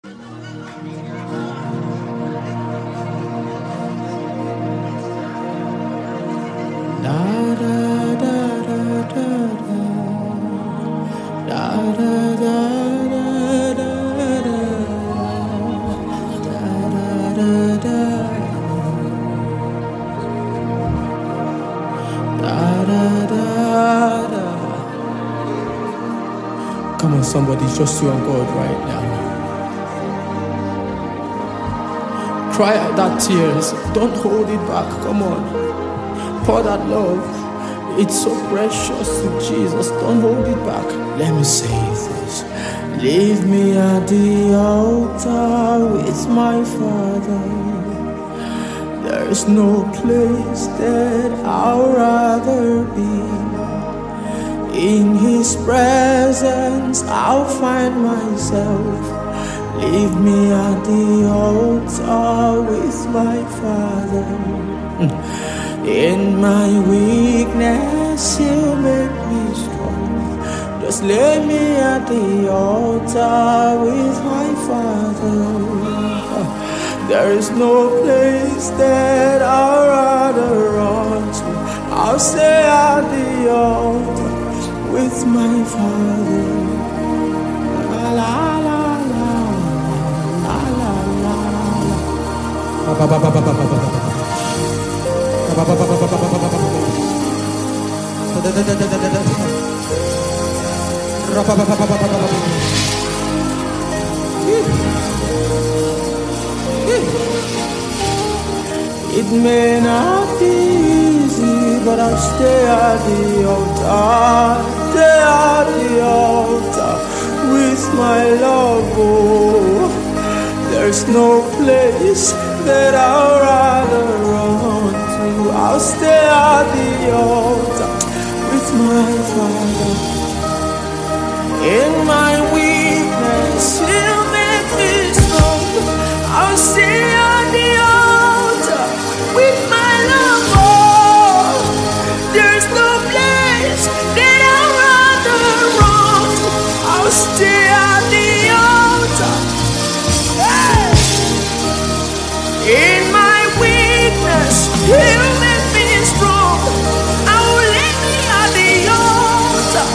Come on, somebody, just you and God right now. Cry out that tears. Don't hold it back. Come on. Pour that love. It's so precious to Jesus. Don't hold it back. Let me say this. Leave me at the altar with my Father. There's no place that I'd rather be. In His presence I'll find myself. Leave me at the altar with my Father. In my weakness He'll make me strong. Just lay me at the altar with my Father. There is no place that I'd rather run to. I'll stay at the altar with my Father. La la la la la la la It may not be easy, but I'll stay at the altar. Stay at the altar with my love. Oh, there's no place that I'd rather run to. I'll stay at the altar with my Father. In my weakness He'll make me strong. I'll stay at the altar with my love. Oh, there's no place that I'd rather run to. I'll stay at the altar. Hey! In my weakness He'll make me strong. I will lay me at the altar.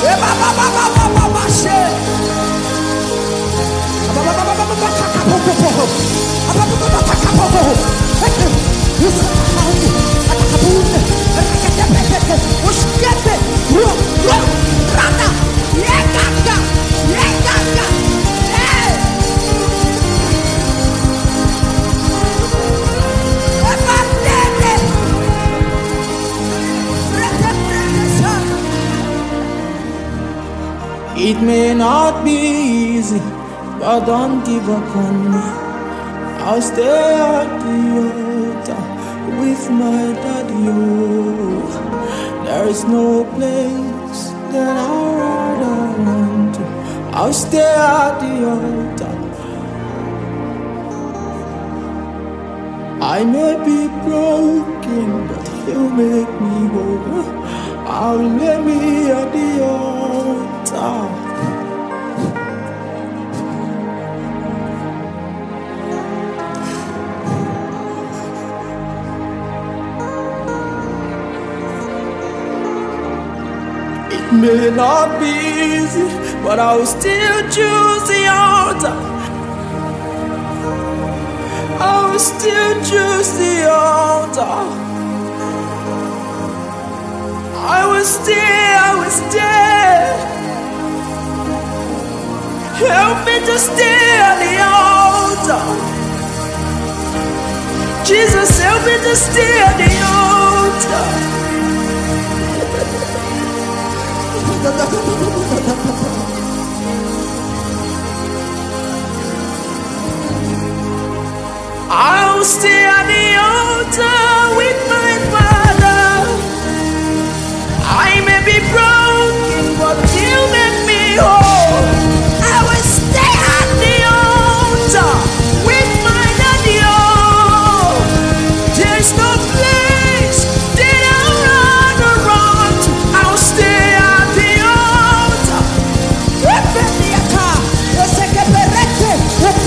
It may not be easy, but don't give up on me. I'll stay at the altar with my daddy. Oh, there is no place that I'd rather run to. I'll stay at the altar. I may be broken, but He'll make me whole. I'll lay me at the altar. It may not be easy, but I'll still choose the altar. I will still choose the altar. I will stay. Help me to stay at the altar. Jesus, help me to stay at the altar. I will stay at the altar with my Father. I may be broken, but He'll make me whole. I will stay at the altar with my daddy. Oh, there's no place that I'd rather run to. I'll stay at the altar.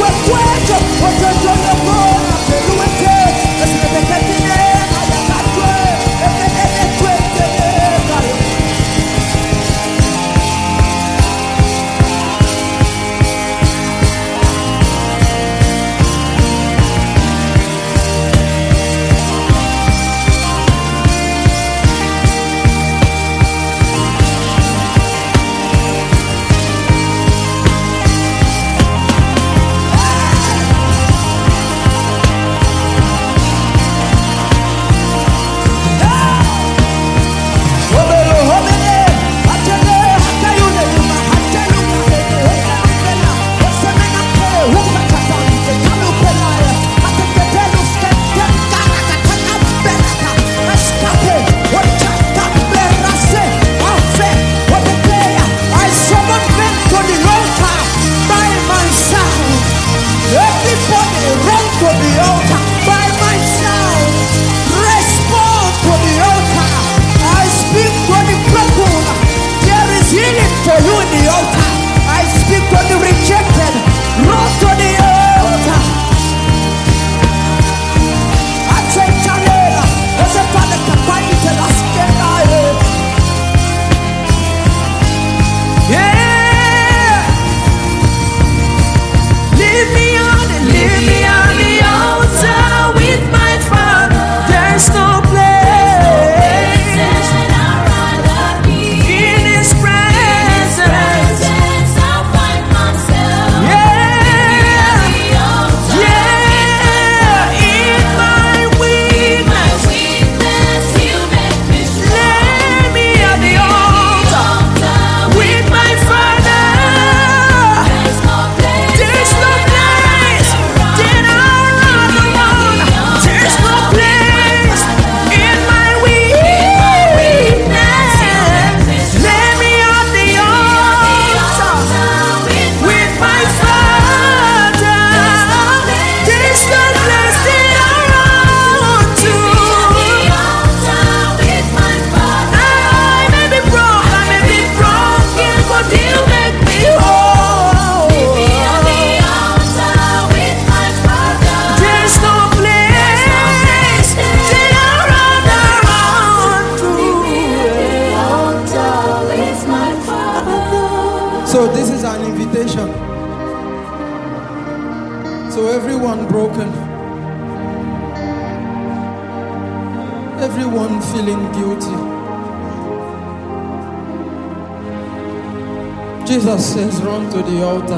So this is an invitation. So everyone broken, everyone feeling guilty, Jesus says run to the altar.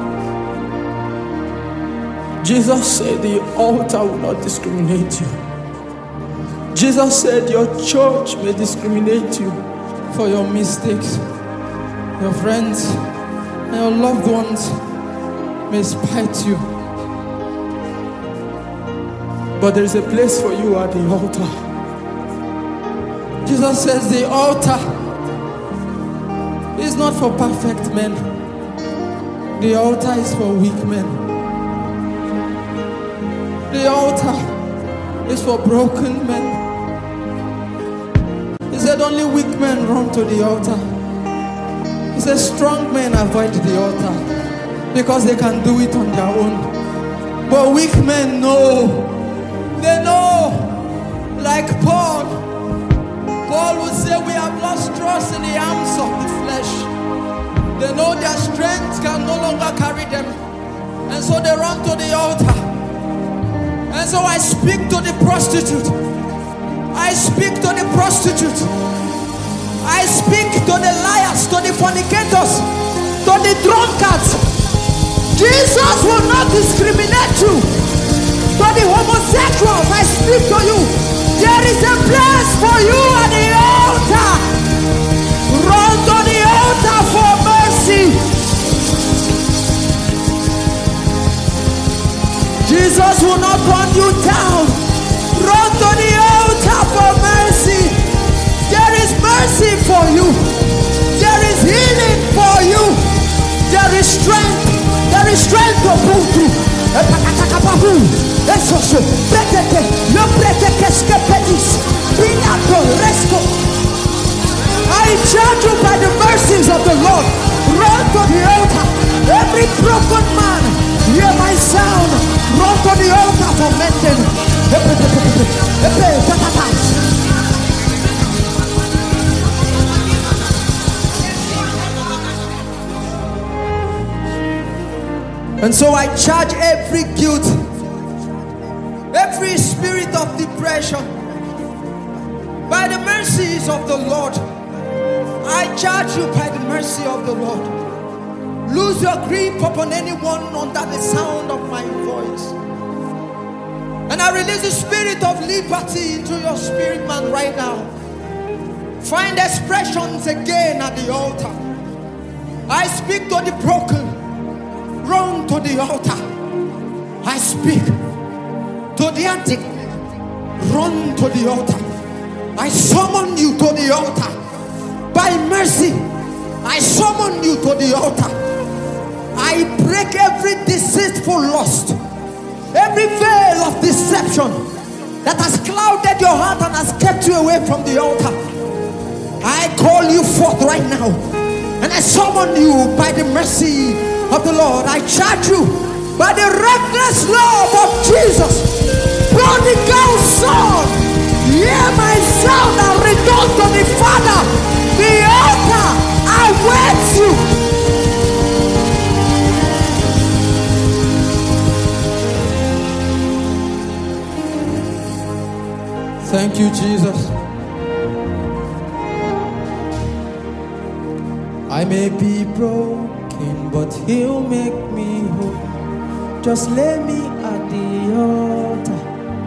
Jesus said the altar will not discriminate you. Jesus said your church may discriminate you for your mistakes. Your friends and your loved ones may spite you. But there is a place for you at the altar. Jesus says the altar is not for perfect men. The altar is for weak men. The altar is for broken men. He said only weak men run to the altar. He said strong men avoid the altar because they can do it on their own. But weak men know. They know. Like Paul. Paul would say we have lost trust in the arms of the flesh. They know their strength can no longer carry them. And so they run to the altar. And so I speak to the prostitute. I speak to the prostitute. I speak to the liars, to the fornicators, to the drunkards. Jesus will not discriminate you. To the homosexuals, I speak to you. There is a place for you at the altar. Run to the altar for mercy. Jesus will not run you down. Run to the altar for mercy. There is mercy for you. There is healing for you. There is strength. There is strength to pull through. I charge you by the mercies of the Lord. Run to the altar. Every broken man, hear my And so I charge every guilt, every spirit of depression, by the mercies of the Lord. I charge you by the mercy of the Lord. Lose your grip upon anyone under the sound of my voice. And I release the spirit of liberty into your spirit, man, right now. Find expressions again at the altar. I speak to the broken. Run to the altar. I speak to the addict. Run to the altar. I summon you to the altar. By mercy, I summon you to the altar. I break every deceitful lust, every veil of deception that has clouded your heart and has kept you away from the altar. I call you forth right now, and I summon you by the mercy of the Lord. I charge you by the reckless love of Jesus. Prodigal son, hear my sound and return to the Father. The altar awaits you. Thank you, Jesus. I may be broken, but He'll make me whole. Just lay me at the altar.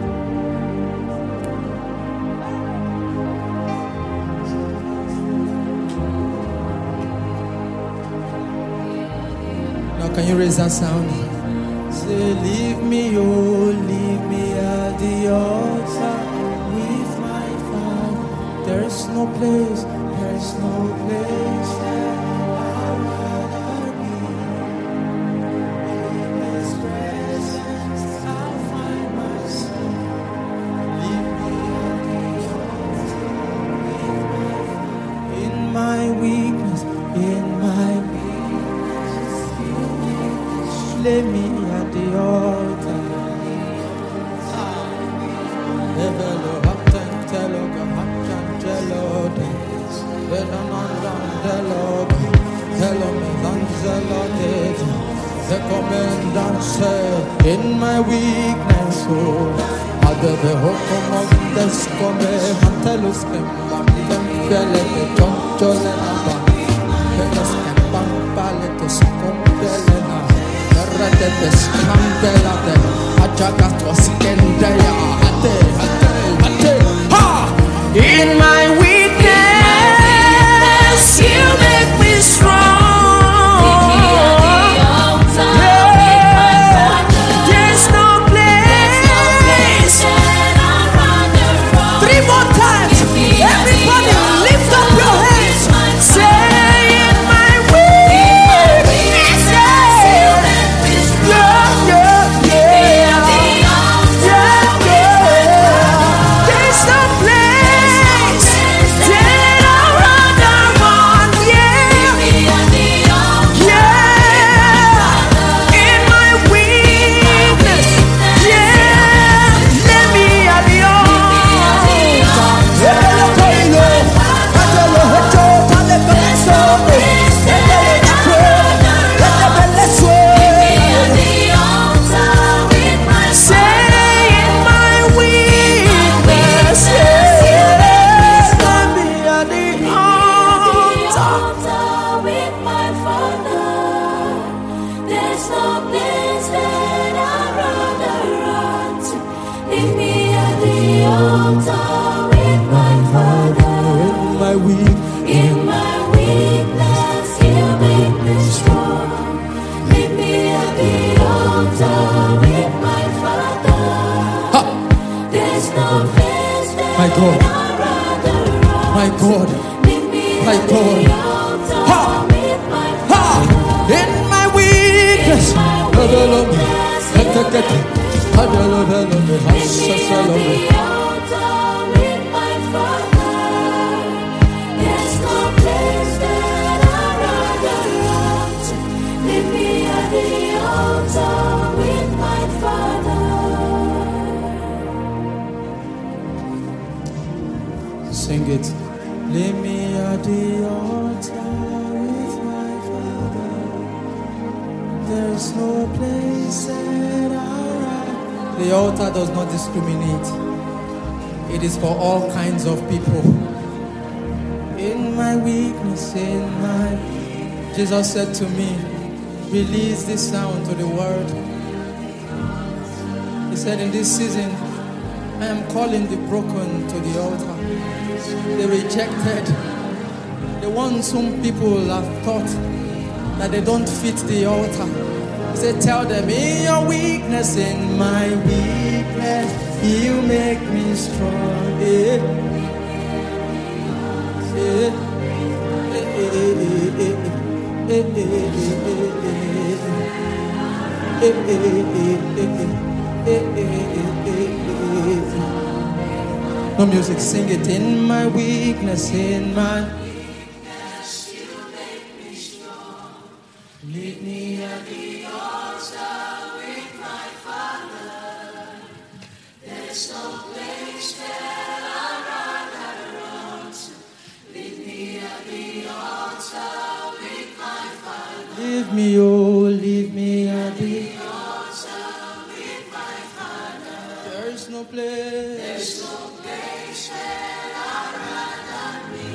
Now can you raise that sound? Say, leave me, oh, leave me at the altar with my Father. There is no place, there is no place that I'd rather be. In His presence, I'll find myself. Leave me at the altar with my Father. In my weakness, in my lay me at the altar. In my weakness, oh, other the hope of this come, Mantelus can the Tonjolena, Pelos can Pampaletus Compelena. In my weakness, You make me strong. There's no place. 3 more times. Everybody lift up your hands. Say, in my weakness, there's no place that I'd rather run. In my weakness, let me at the in my weakness, You make me strong. Leave me at the altar with my Father. There's no place that My God. I'd rather run. My God, Leave me my at God. the altar with my Father. In my weakness, sing it. Lay me at the altar with my Father. There's There's no place that I. The altar does not discriminate. It is for all kinds of people. In my weakness, Jesus said to me, release this sound to the world. He said, in this season, I am calling the broken to the altar, the rejected, the ones whom people have thought that they don't fit the altar. He said, tell them, in your weakness, in my weakness, you make me strong. No music, sing it. In my weakness, in my weakness, you make me strong. Lead me at the altar with my Father. There's no place that I'd rather run to. Lead me at the altar with my Father. Leave me, oh, leave me at the altar with my Father. There's no place. There's no place that I'd rather be.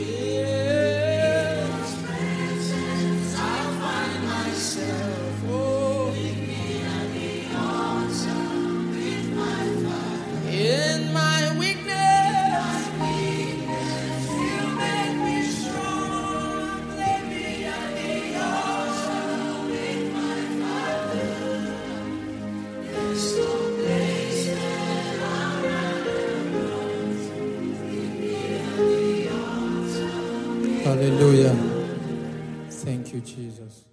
In His presence I'll find myself. Oh, leave me at the altar with my Father. In my weakness, you make me strong. Leave me at the altar with my Father. There's no place that I'd rather run to. Leave me at the altar. Hallelujah. Thank you, Jesus.